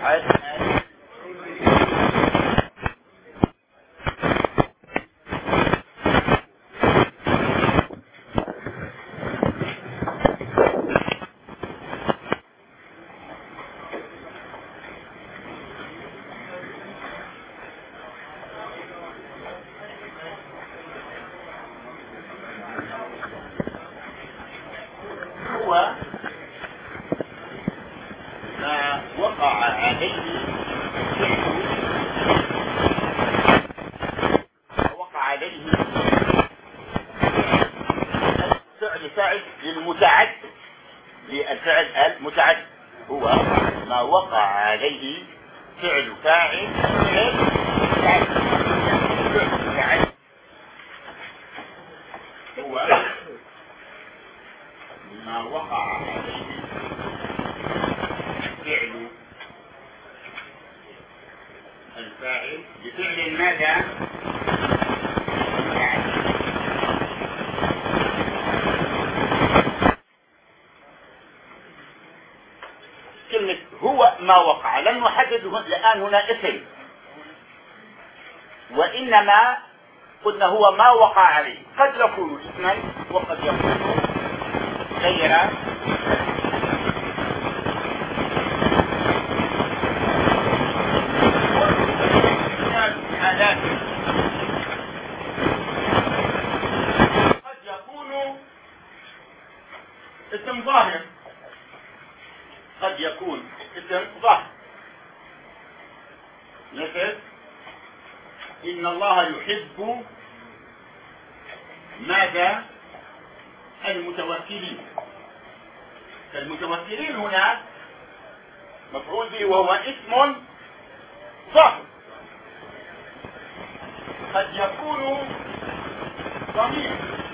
هو ما وقع عليه فعل للمتعدد، للفعل المتعدد. هو ما وقع عليه فعل فاعل هو ما وقع عليه فعل الفاعل بفعل ماذا؟ كلمة هو ما وقع لن نحدد الآن هنا اسم، وإنما قلنا هو ما وقع عليه. قد يكون اسما وقد يكون غير حالات. قد يكون اسم ظاهر، قد يكون اسم ظاهر، مثل إن الله يحب ماذا؟ المتوكلين. فالمتوكلين هنا مفعول به وهو اسم ظاهر. قد يكون ضمير،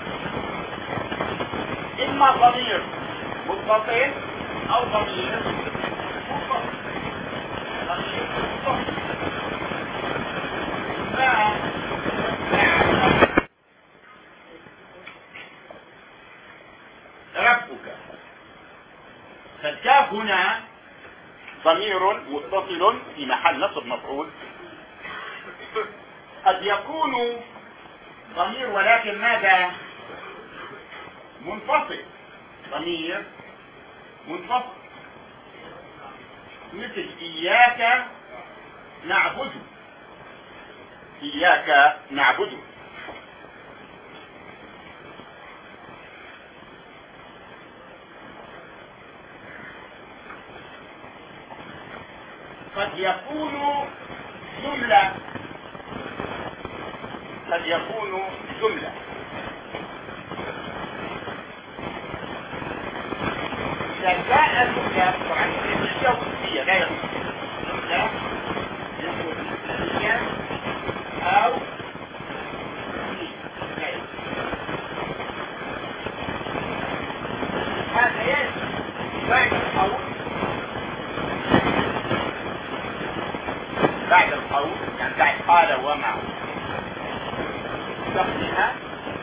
إما ضمير متصل أو ضمير منفصل. ضمير منفصل ربك. فالكاف هنا ضمير متصل في محل نصب مفعول. قد يكون ضمير ولكن ماذا؟ منفصل، ضمير منفصل، مثل إياك نعبد. إياك نعبد. قد يكون جملة، قد يكون جملة. إذا جاء جملة طبعا هي وصفية لا يصح جملة وصفية أو هذا يجب بعد القول، بعد القول يعني بعد قال وما تقنها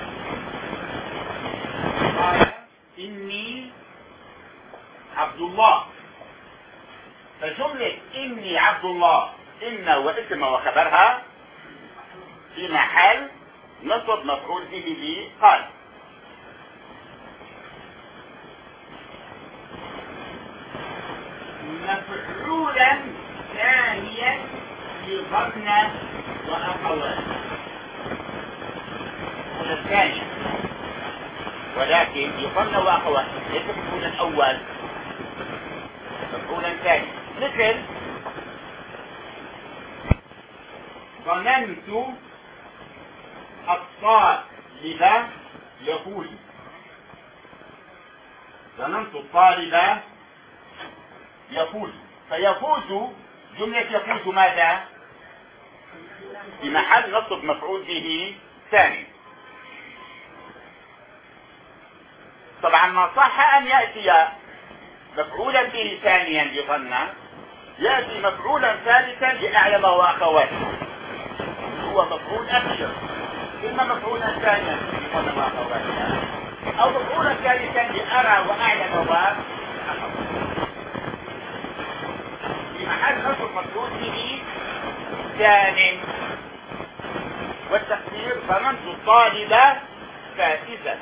قال إني عبد الله. فجملة إني عبد الله إن واسم وخبرها في محل نصب مفعول به قال. مفعولا ثانيا لظن وأخوات الثانية، ولكن لظن وأخوات ليس مفعولا أول، مفعولا ثاني. مثل ظننت الطالب يفوز. ظننت الطالب يفوز. فيفوز جملة يفوز ماذا؟ في محل نصب مفعول به ثاني. طبعا ما صح أن يأتي مفعولا به ثانيا لظن، يأتي مفعولا ثالثا لأعلم وأخواته، هو مفعول أخير، إما مفعولا ثانيا لظن وأخواتها أو مفعولا ثالثا لأرى وأعلم وأخواته في محل نصب إحسان والتقدير ظننت الطالب فائزا.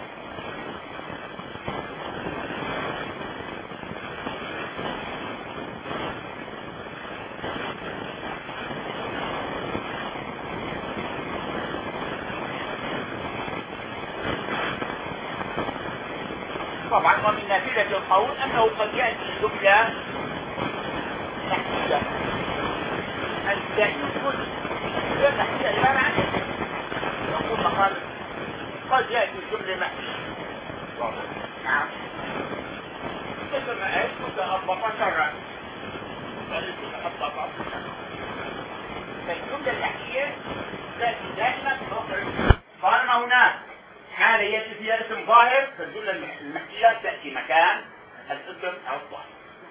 طبعا ومن نافذة القول أنه قد يأتي جملة نحكية الدائم كل نحكية عبارة عن يقول مقال قد يأتي جملة نحكية. نعم مثل ما قلت متأبطة شرا فالجملة النحكية تأتي دائما في موقع. طالما هناك حالة يأتي فيها اسم ظاهر فالجملة المحكية تأتي مكان الاسم أو الظاهر.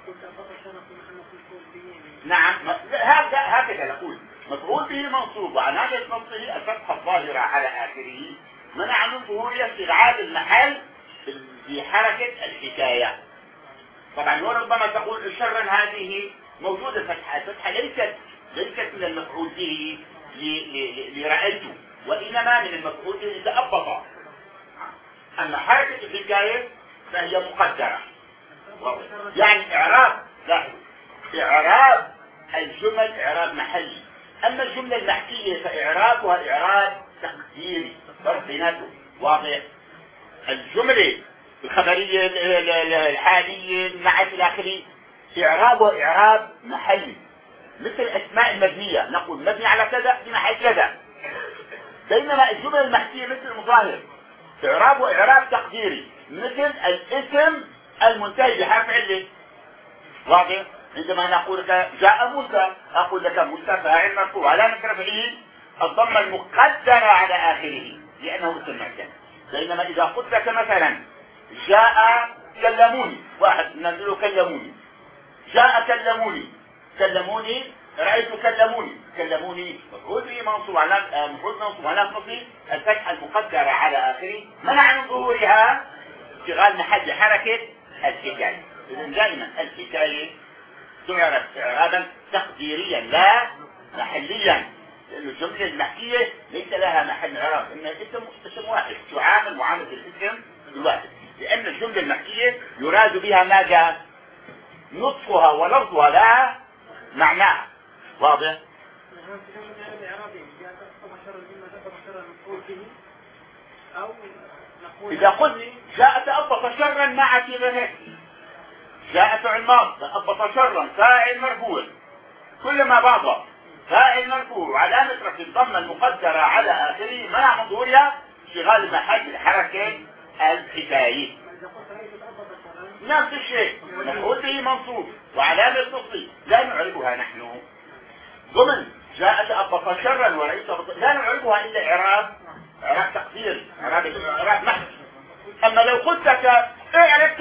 نعم هكذا نقول مفعول به منصوب وعلامة نصبه الفتحة الظاهرة على آخره منع من ظهور استغعاب المحل في حركة الحكاية. طبعا وربما تقول شرا هذه موجودة الفتحة ليست من المفعول به لرأيته وإنما من المفعول به لأبطأ. أما حركة الحكاية فهي مقدرة يعني إعراب الجمل إعراب محلي. أما الجملة المحكية فإعرابها إعراب تقديري فرق بيناته واضح. الجملة الخبرية الحالية النعت الآخري إعرابها إعراب محلي مثل الأسماء المبنية نقول مبني على كذا في محل كذا. بينما الجمل المحكية مثل المظاهر إعرابه إعراب تقديري مثل الاسم المنتهي بحرف علة. واضح. عندما نقول لك جاء موسى أقول لك موسى فاعل مرفوع علامة رفعه الضمة المقدرة على آخره لأنه اسم معجم. بينما إذا قلت لك مثلا جاء كلموني واحد نزلوا كلموني جاء كلموني رأيت كلموني مفعول به منصوب على نصبه الفتحة المقدرة على آخره منع من ظهورها اشتغال محل حركة الحكاية. إذن دائما الحكاية تعرف إعرابا تقديريا لا محليا لأن الجملة المحكية ليس لها محل إعراب إنها اسم واحد تعامل معاملة الاسم الواحد لأن الجملة المحكية يراد بها ماذا؟ نطقها ولفظها لا معناها. واضح؟ إذا قلت جاء تأبط شرا مع اعتباره جاء فعل ماض تأبط شرا فاعل مرفوع كلما بعض فاعل مرفوع علامة رفع الضمة المقدرة على آخره منع من ظهورها اشتغال محل حركة الحكاية. نفس الشيء مفعول به منصوب وعلامة نصبه لا نعرفها نحن ضمن جاء تأبط شرا وليس لا نعرفها إلا إعراب تقدير إعراب محض. أما لو قلت لك عرفت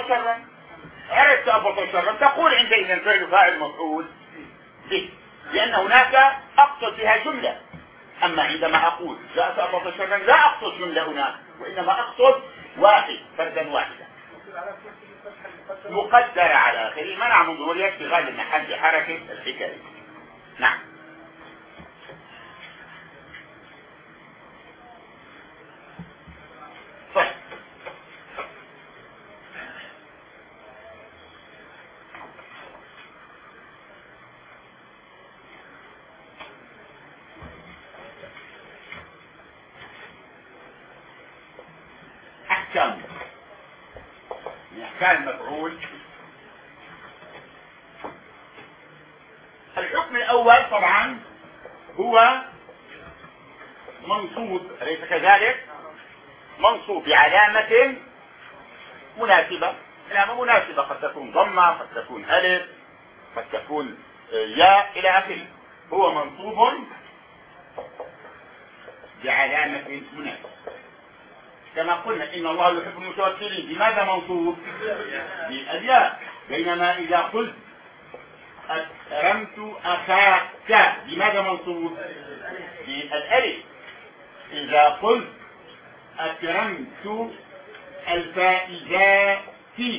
أبط شرا تقول عندئذ فعل فاعل مفعول به لأن هناك أقصد بها جملة. أما عندما أقول جاء أبط شرا لا أقصد جملة هناك وإنما أقصد واحد فردا واحدا مقدرة على آخره منع من ظهورها اشتغال المحل بحركة الحكاية. نعم. طيب أحكام أحكام المفعول. الحكم الأول طبعا هو منصوب أليس كذلك؟ منصوب بعلامة مناسبة. علامة مناسبة قد تكون ضمة قد تكون ألف قد تكون ياء إلى آخره. هو منصوب بعلامة مناسبة كما قلنا إن الله يحب المتوكلين. بماذا منصوب؟ بالياء. بينما إذا قلت أكرمت أخاك بماذا منصوب؟ بالألف. إذا قلت أكرمت الفائزات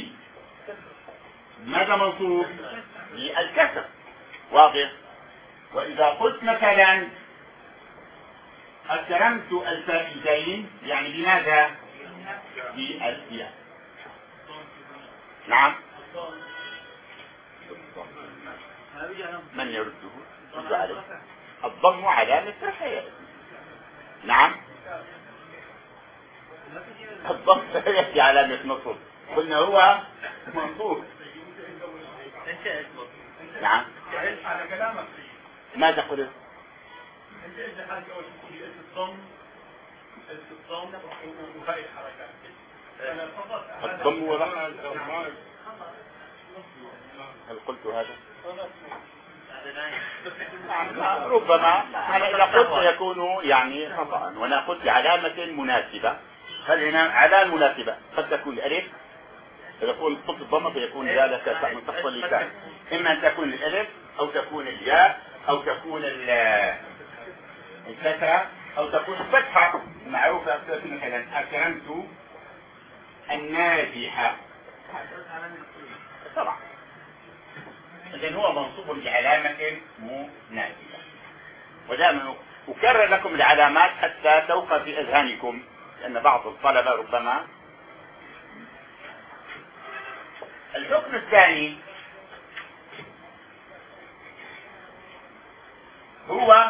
ماذا منصوب؟ بالكسر. واضح؟ وإذا قلت مثلا أكرمت الفائزين، يعني بماذا؟ بالياء. نعم. من يرده؟ رد عليه. الضم علامة رفع. نعم. الضم يأتي علامة نصب، قلنا هو منصوب. نعم. على كلامك ماذا قلت؟ الضم وهاي الحركات. الضم ورفع. هل قلت هذا؟ ربما أنا إذا قلت يكون يعني خطأ، وأنا قلت علامة مناسبة. هل هنا علامة مناسبة قد تكون الألف، إذا قلت الضمة فيكون ذلك من تحت اللسان، إما أن تكون الألف أو تكون الياء أو تكون الكسرة أو تكون الفتحة معروفة. مثلا أكرمت الناجحة طبعا، إذن هو منصوب بعلامة مناسبة. ودائما أكرر لكم العلامات حتى توقع في أذهانكم، لأن بعض الطلبة ربما. الحكم الثاني هو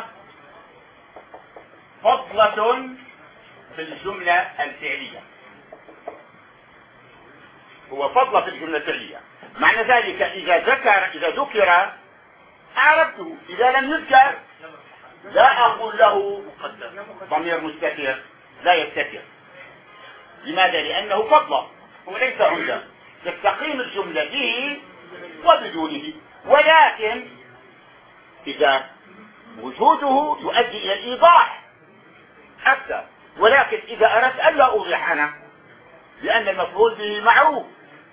فضلة في الجملة الفعلية. هو فضلة في الجملة الفعلية، معنى ذلك إذا ذكر أعرفته، إذا لم يذكر لا أقول له ضمير مستتر، لا يستتر. لماذا؟ لأنه فضلة وليس عمدة، تستقيم الجملة به وبدونه. ولكن إذا وجوده يؤدي إلى الإيضاح أكثر، ولكن إذا أردت ألا أوضح أنا لأن المفعول به معروف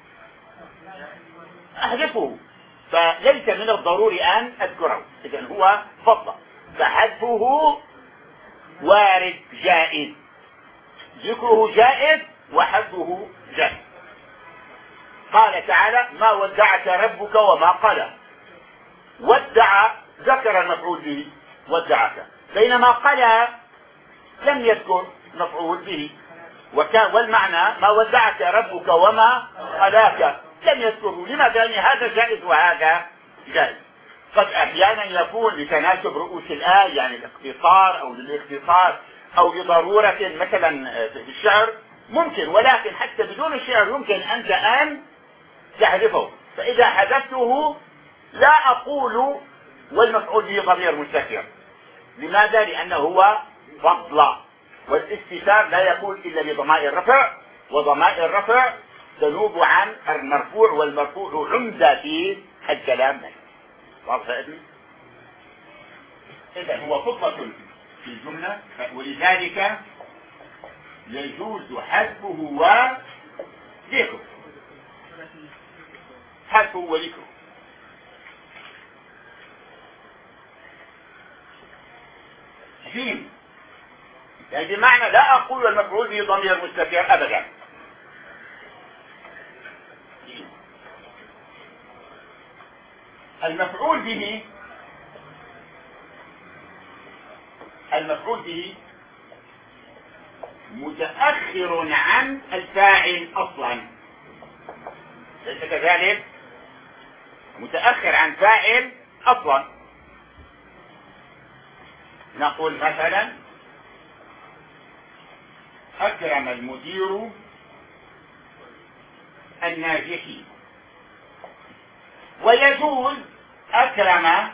أحذفه، فليس من الضروري أن أذكره. إذن هو فضل، فحذفه وارد جائز، ذكره جائز وحذفه جائز. قال تعالى: ما ودعك ربك وما قلى. ودع ذكر المفعول به ودعك، بينما قلى لم يذكر مفعول به. والمعنى ما ودعك ربك وما قلاك لم يذكره. لماذا؟ لأن هذا جائز وهذا جائز. قد أحيانا يكون لتناسب رؤوس الآية، يعني الاختصار أو للاختصار أو لضرورة مثلا في الشعر ممكن، ولكن حتى بدون الشعر يمكن أنت أن تحذفه. فإذا حذفته لا أقول والمفعول به ضمير مستتر. لماذا؟ لأنه هو فضل، والاستتار لا يكون إلا بضمائر الرفع، وضمائر الرفع تنوب عن المرفوع، والمرفوع عمدة في الكلام. واضح يا ابني؟ إذن هو فضلة في الجملة، ولذلك يجوز حذفه وذكره. حذفه وذكره. جيم، يعني بمعنى لا أقول المفعول به ضمير مستتر أبدا. المفعول به متأخر عن الفاعل أصلا، ليس كذلك؟ متأخر عن فاعل أصلا. نقول مثلا: أكرم المدير الناجحين. ويجوز أكرم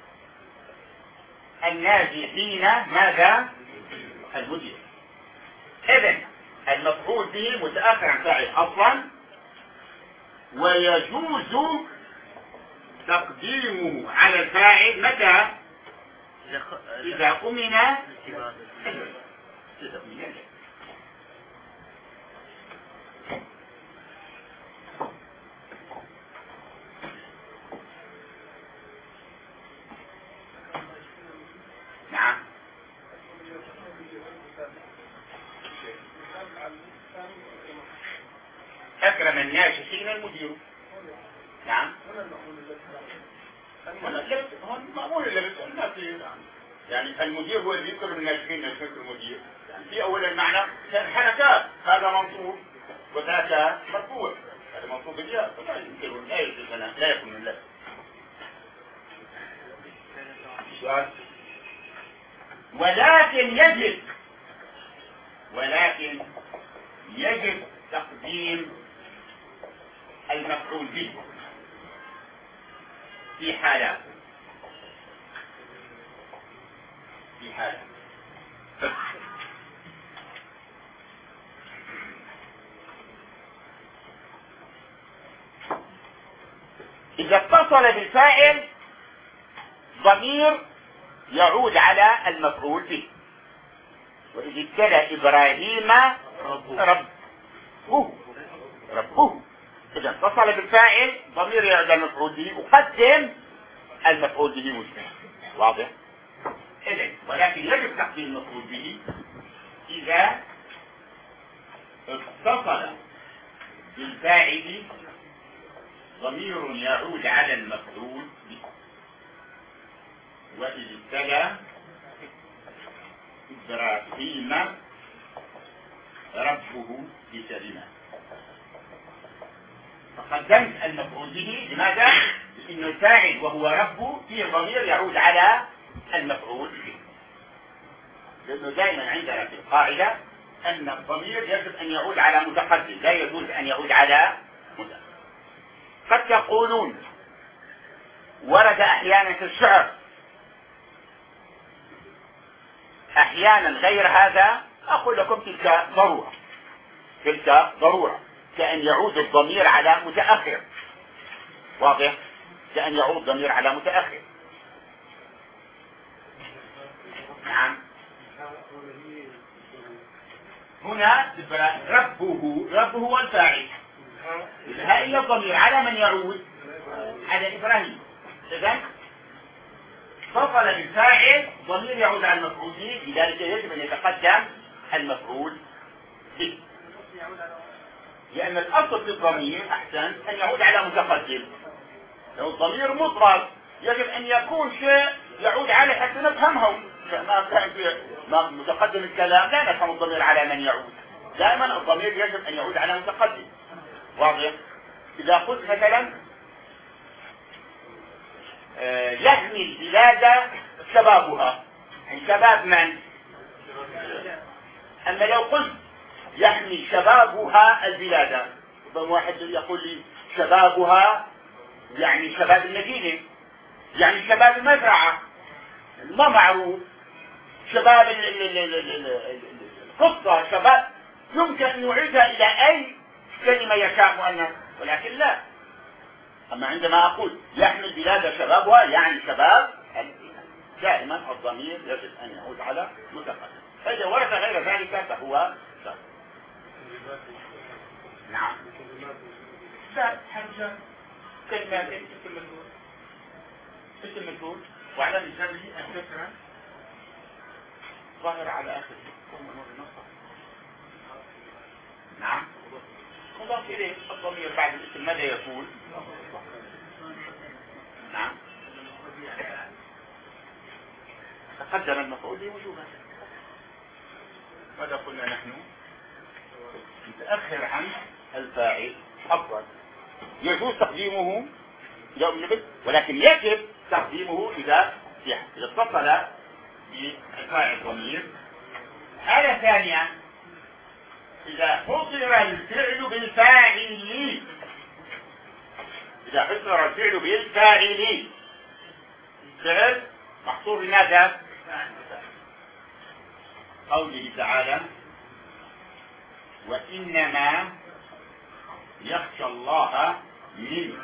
الناجحين ماذا؟ المدير. إذن المفعول به متأخر عن فاعل أصلا، ويجوز تقديمه على الفاعل متى؟ إذا أمن نعم. أكرم الناجحين المدير. نعم. هون معمول اللبس الناس يعني المدير هو اللي يذكر الناجحين نجمة المدير. يعني في أول المعنى كان حركات، هذا منصوب وذاك مرفوع، هذا منصوب بالياء فلا يمكن لا يكون من لبس. ولكن يجب تقديم المفعول به في حالات إذا اتصل بالفاعل ضمير يعود على المفعول به، وإذا ابتلى إبراهيم ربه إذا اتصل بالفاعل ضمير يعود على المفعول به وقدم المفعول به مسلم. واضح؟ إذن ولكن يجب تقديم المفعول به إذا اتصل بالفاعل ضمير يعود على المفعول به، وإذا ابتلى إبراهيم ربه بكلمة، فقدمت المفعول به. لماذا؟ لأن الفاعل وهو ربه فيه ضمير يعود على المفعول به، لأنه دائما عندنا في القاعدة أن الضمير يجب أن يعود على متقدم، لا يجوز أن يعود على متأخر. قد تقولون ورد أحيانا في الشعر، أحيانا غير هذا. أقول لكم تلك ضرورة كأن يعود الضمير على متأخر. واضح؟ كأن يعود الضمير على متأخر. نعم. هنا ربه هو الفاعل، إلا الضمير على من يعود؟ على إبراهيم. إذن اتصل بالفاعل ضمير يعود على المفعول به، لذلك يجب أن يتقدم المفعول به، لأن الأصل في الضمير أحسن أن يعود على متقدم. لو الضمير مطلق يجب أن يكون شيء يعود عليه حتى نفهمه. ما كان في متقدم الكلام لا نفهم الضمير على من يعود. دائما الضمير يجب أن يعود على متقدم. واضح؟ إذا قلت مثلا يحمي البلاد شبابها، يعني شباب من؟ أما لو قلت يحمي شبابها البلاد، ربما واحد يقول لي شبابها يعني شباب المدينة، يعني شباب المزرعة، ما معروف. شباب القصة، شباب يمكن أن يعيدها إلى أي كلمة يشاء مؤنث، ولكن لا. أما عندما أقول يحمي البلاد شبابها يعني شباب البلاد، دائما الضمير يجب أن يعود على متقدم. فإذا ورد غير ذلك فهو شر. نعم. لا حرجة كلمات اسم مجهول وعلى مثاله الفكرة ظاهر على آخر. نعم. مضاف إليه الضمير بعد الاسم ماذا يقول؟ نعم. تقدم المفعول به وجوبا. ماذا قلنا نحن؟ متأخر عن الفاعل أفضل، يجوز تقديمه إذا أجبت، ولكن يجب تقديمه إذا اتصل بالفاعل ضمير. حالة ثانية إذا حصر الفعل بالفاعل، إذا حصر الفعل بالفاعل، فعل محصور لماذا؟ قوله تعالى وإنما يخشى الله من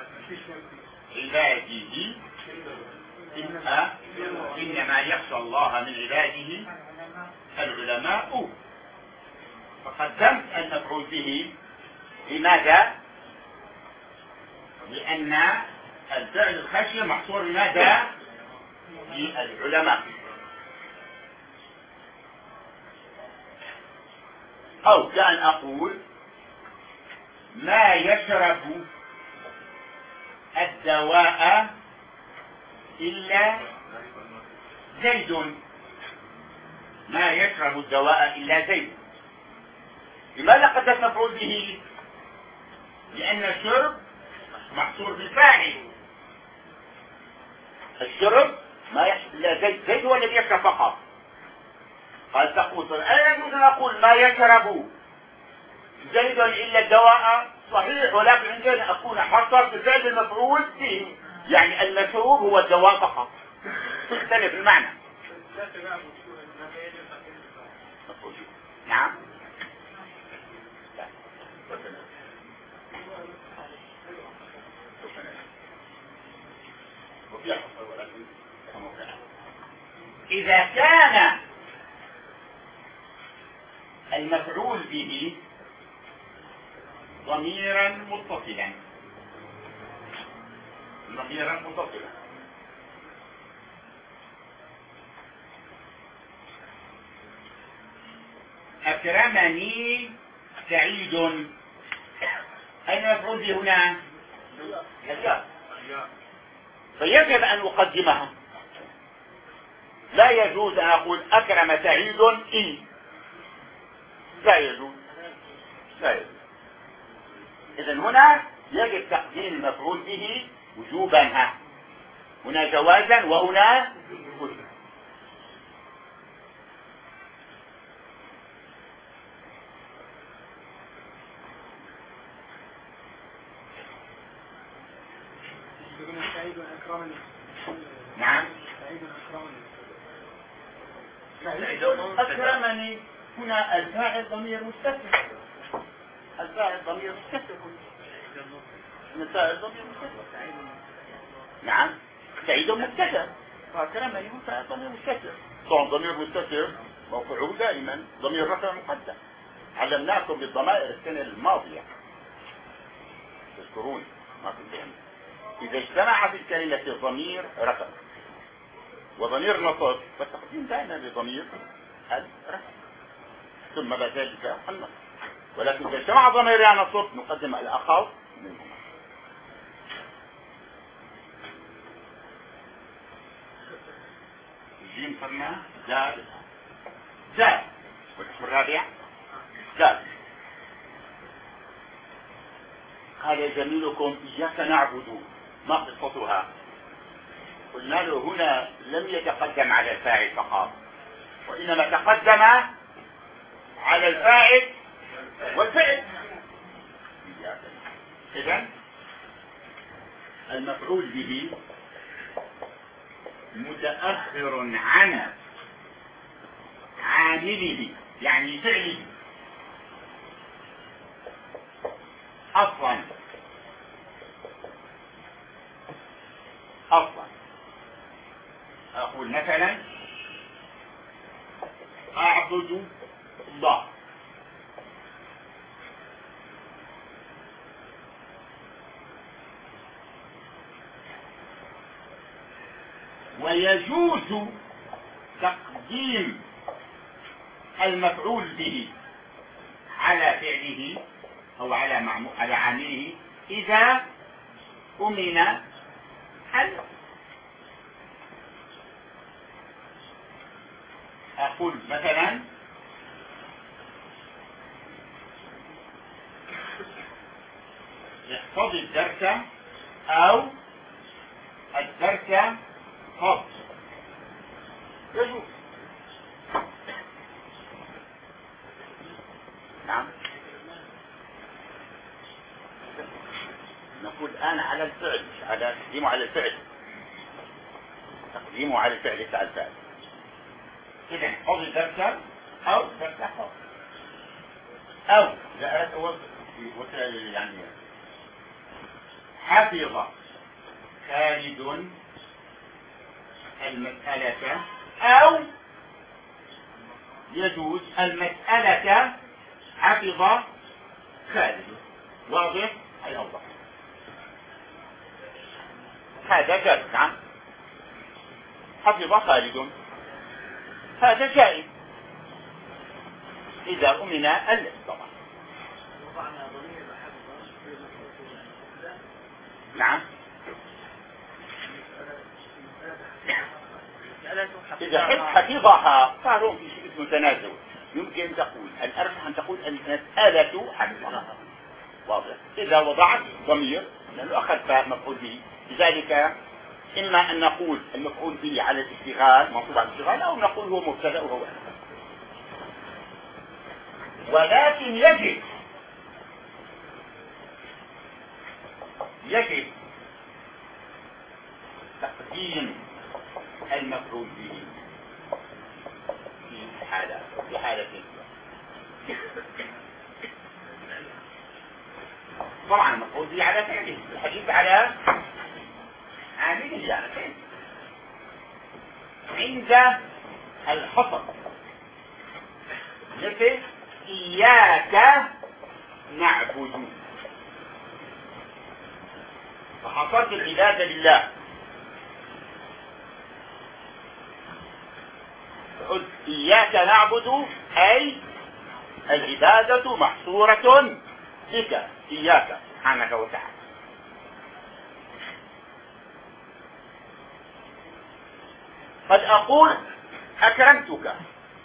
عباده إنما يخشى الله من عباده العلماء. فقدمت المفعول به. لماذا؟ لأن الفعل الخشية محصور لماذا؟ للعلماء. أو كأن أقول ما يشرب الدواء إلا زيد، ما يشرب الدواء إلا زيد. لماذا قدرت مفعول به؟ لأن الشرب محصور بالفاعل. الشرب ما يحصل إلا زيد، زيد هو الذي يشرب فقط. قال تقول ألا يجوز أن أقول ما يشرب زيد إلا الدواء؟ صحيح، ولكن عندما أن أكون حصرت زيد المفعول به، يعني المشروب هو الدواء فقط، تختلف المعنى. نعم. إذا كان المفعول به ضميرا متصلا، أكرمني سعيد، أين المفعول به هنا؟ الياء، فيجب أن أقدمها. لا يجوز أن أقول أكرم سعيد إن، لا يجوز. إذن هنا يجب تقديم المفعول به وجوبا، هنا جوازا وهنا وجوبا. نعم. أكرمني هنا الفاعل ضمير مستتر، نعم. سعيد مبتدأ، فأكرمني هو فاعل ضمير مستتر. طبعا ضمير مستتر موقعه دائما ضمير رفع مقدم. علمناكم بالضمائر السنة الماضية، تذكرون ما كنت يعني. إذا اجتمع في الكلمة ضمير رفع وضمير نصب فالتقديم دائما بضمير الرفع ثم بعد ذلك النصب، ولكن إذا اجتمع ضمير نصب نقدم الأخف منهما. الجيم صرنا زاد والاسم الرابع زاد. قال جميلكم إياك نعبد، ما قصتها؟ قلنا له هنا لم يتقدم على الفاعل فقط، وإنما تقدم على الفاعل والفعل. إذن المفعول به متأخر عن عامله يعني فعله أصلا. أقول مثلا أعبد الله، ويجوز تقديم المفعول به على فعله أو على عامله إذا أمن حل. أقول مثلا احفظ الدرس أو الدرس حفظ، يجوز. نعم. نقول الآن على الفعل، مش على تقديمه على الفعل، تقديمه على الفعل بتاع الفعل. إذا حفظ الدرس أو درس حفظ، أو إذا أردت يعني حفظ خالد المسألة، أو يجوز المسألة حفظ خالد. واضح؟ أي أوضح. هذا جائز. نعم. حفظ خالد هذا جائز إذا أمن طبعا. نعم. إذا حفظها صار في شيء اسمه تنازل. يمكن تقول الأرجح أن تقول المسألة حفظها. واضح. إذا وضعت ضمير لأنه أخذ مفعول به، لذلك إما أن نقول المفعول به على الاشتغال منصوب على الاشتغال، أو نقول هو مبتدأ وهو أسفل. ولكن يجب تقديم المفعول به في حالة طبعا المفعول به على فعله، الحديث على عامله على فعله. عند الحصر مثل إياك نعبد، فحصرت العبادة لله، قلت إياك نعبد أي العبادة محصورة بك إياك سبحانك وتعالى. قد أقول أكرمتك،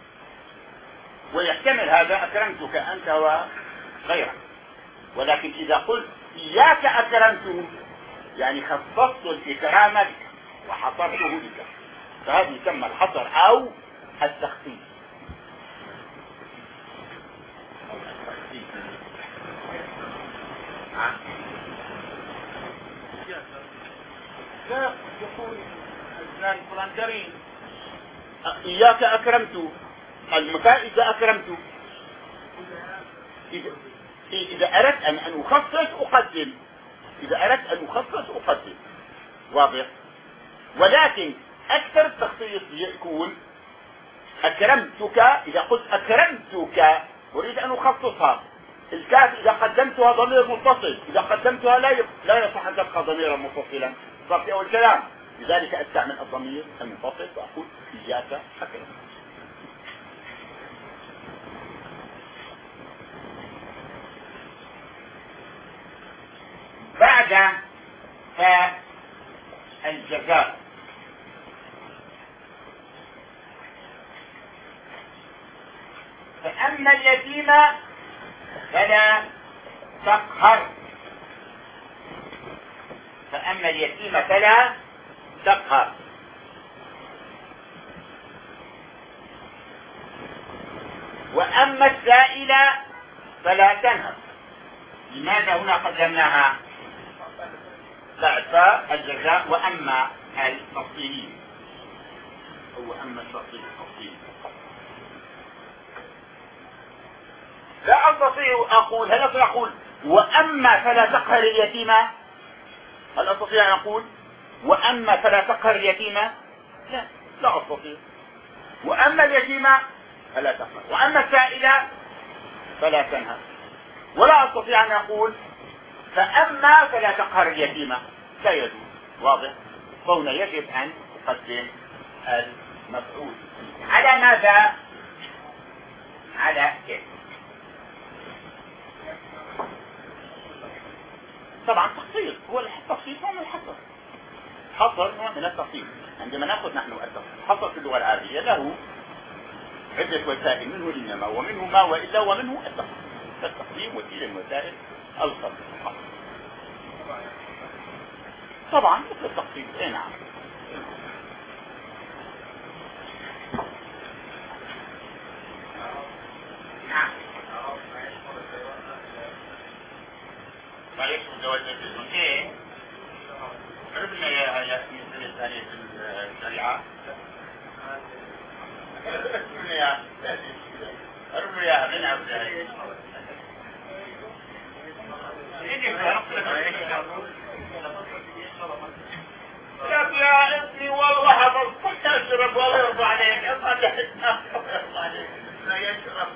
ويحتمل هذا أكرمتك أنت وغيرك، ولكن إذا قلت إياك أكرمته يعني خصصت الإكرام بك وحصرته بك، فهذا يسمى الحصر أو التخصيص. لا يقول فلان كريم، إياك أكرمت، المفائدة أكرمت. إذا أردت أن أخصص أقدم، إذا أردت أن أخصص أقدم. واضح. ولكن أكثر التخصيص يكون أكرمتك، إذا قلت أكرمتك أريد أن أخصصها. الكاف إذا قدمتها ضمير متصل، إذا قدمتها لا يصح أن تبقى ضميرا متصلا، صار في أول كلام. لذلك أستعمل الضمير المنفصل وأقول إياك أكرمت. بعد فالجزاء، فأما اليتيم فلا تقهر، فأما اليتيم فلا تقهر. وأما السائل فلا تنهر. لماذا هنا قدمناها بعد الجزاء وأما التفصيلي، هو أما التفصيلي. لا أستطيع أقول، هل أستطيع أقول وأما فلا تقهر اليتيم؟ هل أستطيع أن أقول وأما فلا تقهر اليتيم؟ لا أستطيع. وأما اليتيم فلا تقهر، وأما السائل فلا تنهر. ولا أستطيع أن أقول فأما فلا تقهر اليتيم، لا يجوز. واضح. فهنا يجب أن تقدم المفعول على ماذا؟ على كيف؟ طبعا تخصيص، هو التخصيص نوع من الحصر. حصر نوع من التخصيص. عندما نأخذ نحن الحصر في اللغة العربية له عدة وسائل، منه إنما ومنه ما وإلا ومنه التخصيص. التقديم وسيلة من وسائل الخط. طبعا مثل التخصيص. اي نعم. نعم. ما يشمل جواز الجزء ايه؟ عرفنا يا مثل الثانية الشريعة. عرفنا يا ابن عبد الله. يا ابني والله حفظت اشرب ولا يرضى عليك، لا يشرب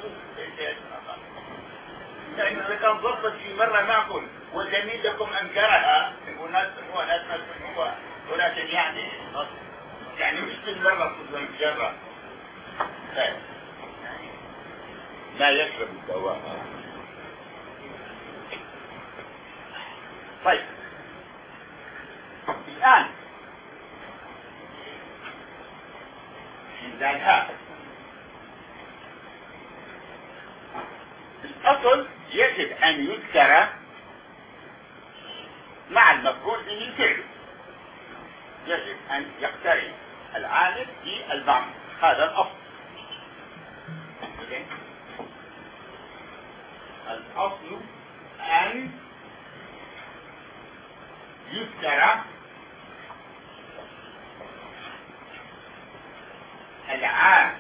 إذا كان ضبط في مرة معكم وزميلكم أنكرها، وناس هو ولكن يعني مش كل مرة تصدق جرة. لا يشرب الدواء. طيب الآن زائد ها. الأصل يجب أن يذكر مع المفعول به فعله، يجب أن يقترن العامل في المعمول، هذا الأصل. الأصل أن يذكر العامل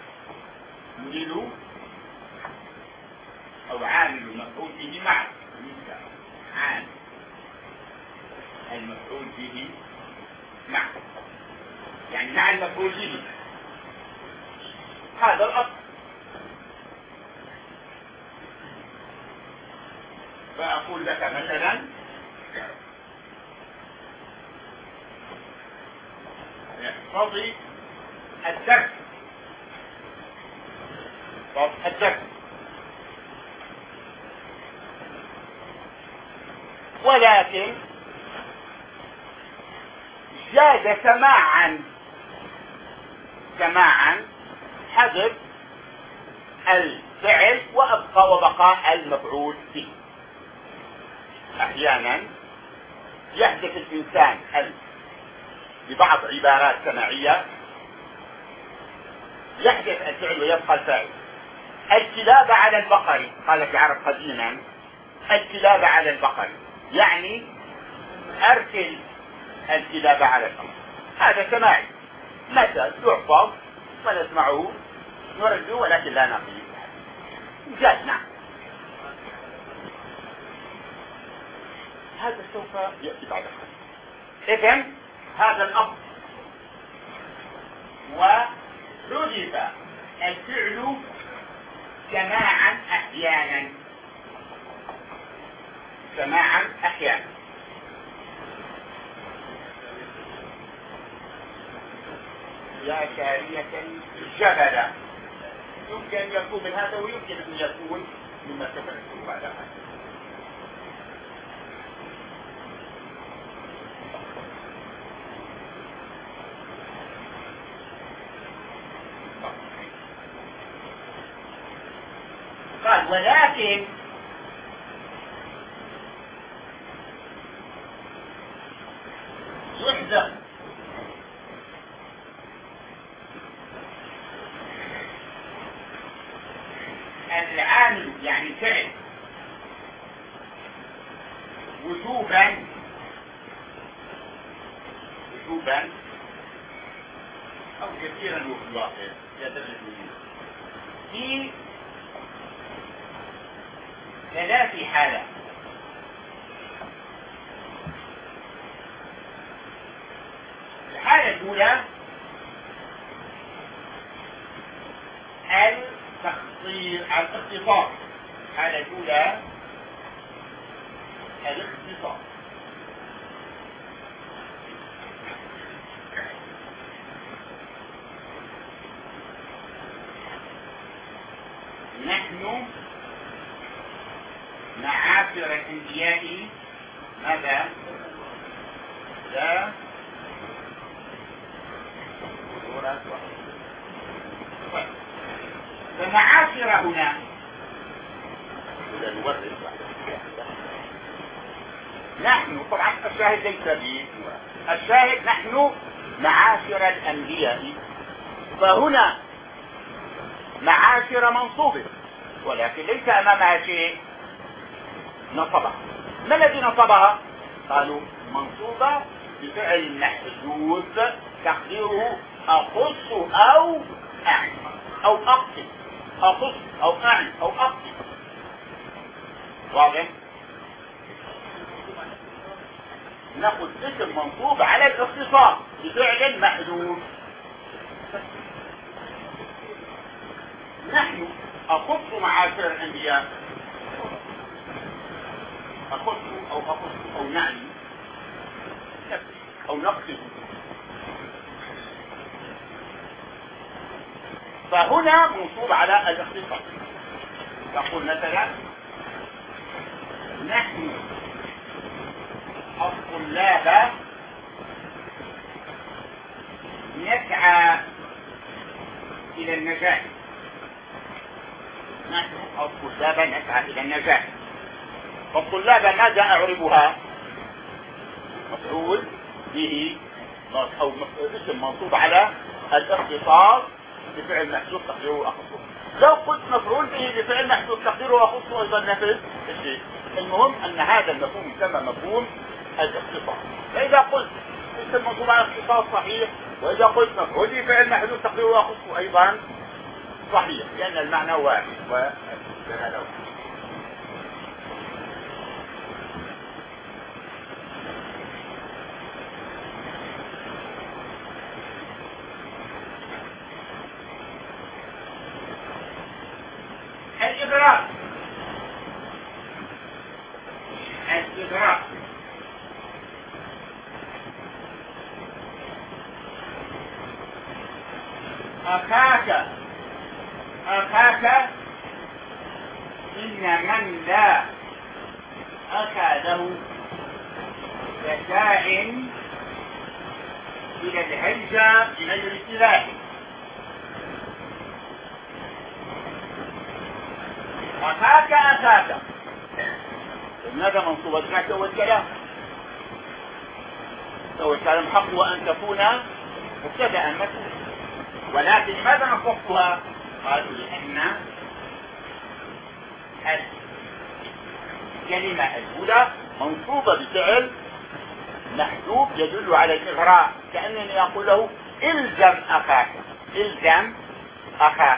أو عامل المفعول به معا، يذكر عامل المفعول به معا، يعني مع المفعول به، هذا الأصل. فأقول لك مثلا احفظي الدرس، ولكن زاد سماعا حذف الفعل وبقاء المفعول به. احيانا يحدث الانسان ببعض عبارات سماعية يحدث الفعل ويبقى الفاعل. الكلاب على البقر، قال في العرب قديما الكلاب على البقر، يعني ارسل الكلاب على البقر. هذا سماعي، مثل يحفظ ونسمعه نرده ولكن لا نقيم. جاء نعم، هذا سوف يأتي بعد قليل. إذن هذا الأصل، وحذف الفعل سماعا أحيانا. يا سارية الجبل، يمكن أن يكون من هذا ويمكن أن يكون مما تفعله بعد ذلك. قال ولكن يحذف العامل يعني فعل وجوبا أو كثيرا وفي الواقع في 3 حالات. الحالة الأولى الاختصار. الحالة الأولى الاختصار. نحن معاشر الأنبياء ماذا؟ لا فمعاشر هنا نحن، طبعا الشاهد ليس به، الشاهد نحن معاشر الأنبياء، فهنا معاشر منصوبة ولكن ليس أمامها شيء نصبها. ما الذي نصبها؟ قالوا منصوبة بفعل محذوف تقديره أخص أو أعن أو أقصد، أخص أو أعن أو أقصد. واضح؟ نأخذ اسم منصوب على الاختصاص بفعل محذوف. نحن أخص معاشر الأنبياء، أخص أو نعني أو نقصد. فهنا منصوب على الاختصاص. تقول مثلا نحن الطلاب نسعى إلى النجاة. نحن أو طلابا نسعى إلى النجاة. فالطلاب ماذا أعربها؟ مفعول به أو اسم منصوب على الاختصاص بفعل محذوف تقديره أخصه. لو قلت مفعول به بفعل محذوف تقديره أخصه أيضا نفس الشيء. المهم أن هذا المفهوم يسمى مفهوم الاختصاص. فإذا قلت اسم منصوب على الاختصاص صحيح، وإذا قلت مفعول به بفعل محذوف تقديره أخصه أيضا صحيح، لأن المعنى واحد والدلالة واحد. الإغراء. أخاك إن من لا أخا له كساع إلى الهجة من الابتلاء. أخاك ماذا منصوب أدناك هو الكلام حق وأن تكون مبتدأ مفعول، ولكن لماذا نصبتها؟ قالوا لأن الكلمة الأولى منصوبة بفعل محذوف يدل على الإغراء، كأنني أقول له إلزم أخاك.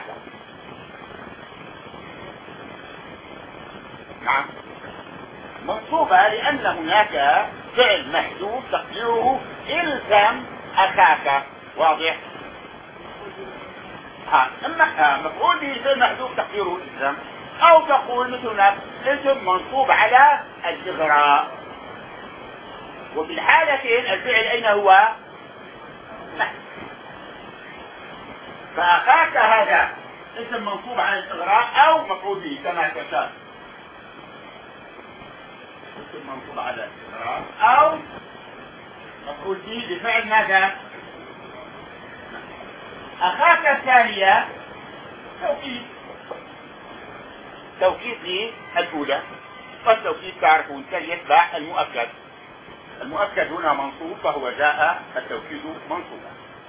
نعم، منصوبة لأن هناك فعل محذوف تقديره إلزم أخاك. واضح؟ أما مفعول به فعل محذوف تقديره إلزم، أو تقول مثلنا اسم منصوب على الإغراء، وفي الحالتين الفعل أين هو؟ محذوف. فأخاك هذا اسم منصوب على الإغراء أو مفعول به كما تشاء، اسم منصوب على الإغراء أو مفعول به بفعل ماذا؟ أخاك الثانية توكيد للأولى، والتوكيد تعرفون كان يتبع المؤكد هنا منصوب، فهو جاء التوكيد منصوبا.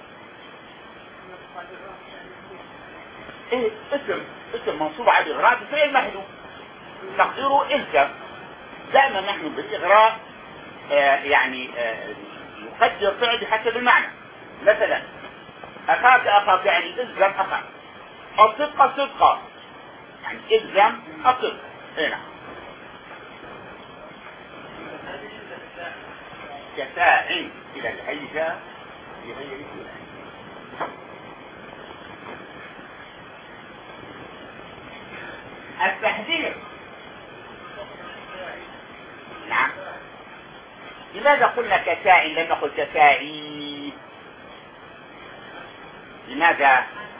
اسم منصوب على الإغراء بفعل محذوف تقديره إلزم. دائما نحن بالإغراء يقدر فعل بحسب المعنى. مثلا أخاك يعني إلزم أخاك. الصدق يعني إلزم الصدق. هنا كساع إلى الهيجة بغير كلام. التحذير. نعم، لماذا قلنا كساع لم نقل كساعي؟ لماذا؟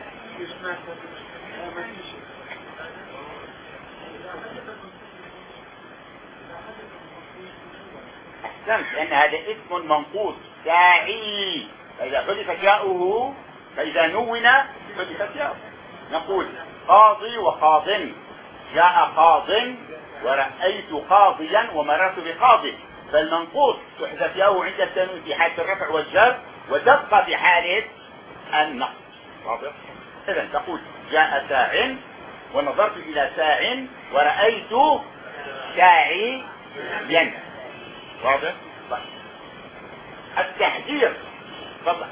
أحسنت، لأن هذا اسم منقوص ساعي، فإذا حذفت ياؤه فإذا نون حذفت ياؤه. نقول قاضي وقاض، جاء قاض ورأيت قاضيا ومررت بقاضي، فالمنقوص تحذف ياؤه عند التنوين في حالة الرفع والجر، وتبقى في حالة النقص. واضح؟ إذا تقول جاء ساع ونظرت إلى ساع ورأيت ساعيا. واضح؟ طيب. التحذير. تفضل.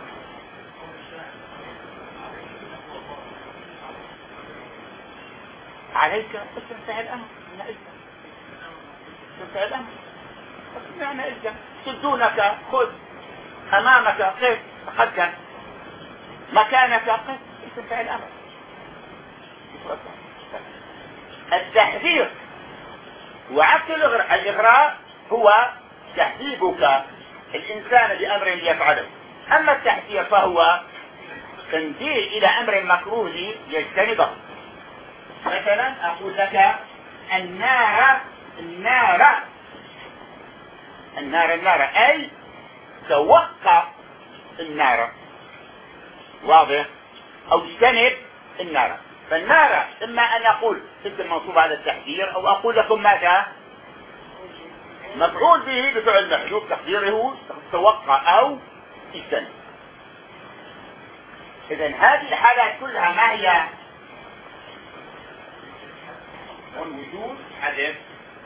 عليك اسم فعل أمر. اسم فعل أمر. معنى إلزم. سدونك خذ، أمامك قف تقدم، مكانك قف، اسم فعل أمر. التحذير وعكس الإغراء هو تحذيبك الإنسان بأمر يفعله. أما التحذير فهو تنبيه إلى أمر مكروه يجتنبه. مثلا أقول لك النار أي توقف النار. واضح؟ أو اجتنب النار. فالنار إما أن أقول اسم منصوب على التحذير، أو أقول لكم ماذا؟ مفعول به بفعل محذوف تقديره توقع أو استنى. إذا هذه الحالات كلها ما هي؟ وجود حدث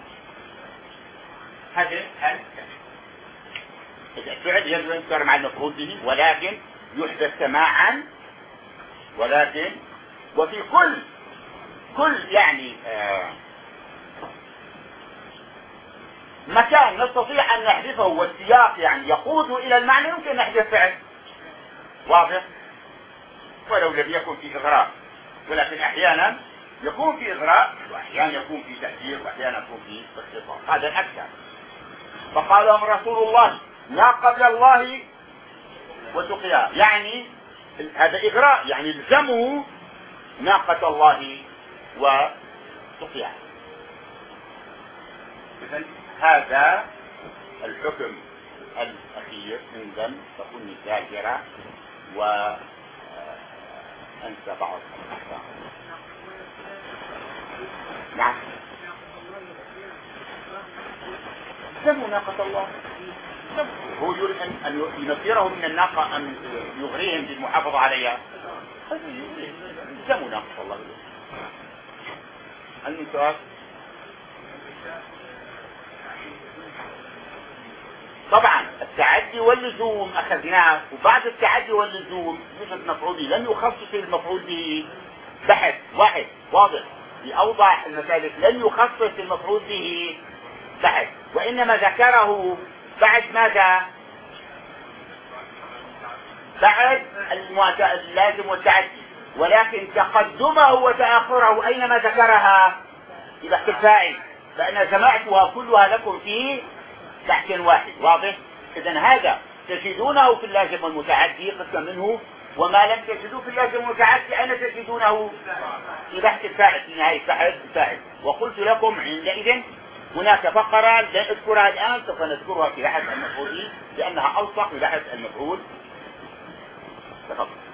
الفعل يجب أن يذكر مع المفعول به، ولكن يحدث سماعا، ولكن وفي كل يعني مكان نستطيع أن نحذفه والسياق يعني يقود إلى المعنى يمكن أن نحذف فعل واضح ولو لم يكن في إغراء، ولكن أحيانا يكون في إغراء، وأحيانا يكون في تحذير، وأحيانا يكون في اختصار. هذا الأكثر. فقال لهم رسول الله لا قبل الله وسقياها، يعني هذا إغراء، يعني الزموا ناقة الله وسقياها. إذن هذا الحكم الأخير من ذم تكون ذاكرة وأنسى بعض الأحكام. نعم زموا ناقة الله، هو يريد أن ينفرهم من الناقة أم يغريهم بالمحافظة عليها؟ زموا ناقة الله. النساء طبعا التعدي واللزوم أخذناه، وبعد التعدي واللزوم يوجد مفعول به لم يخصص المفعول به بحث واحد واضح بأوضح المسالك، لم يخصص المفعول به بحث، وإنما ذكره بعد ماذا؟ بعد اللازم والتعدي، ولكن تقدمه وتأخره أينما ذكرها في بحث الفاعل، فأنا جمعتها كلها لكم في بحث واحد واضح. إذن هذا تجدونه في اللازم والمتعدي قسم منه، وما لم تجدوه في اللازم والمتعدي أين تجدونه؟ في بحث الفاعل، في نهاية بحث الفاعل. وقلت لكم عندئذ هناك فقرة لا أذكرها الآن، سوف نذكرها في بحث المفعول لأنها أوثق في بحث المفعول. تفضل.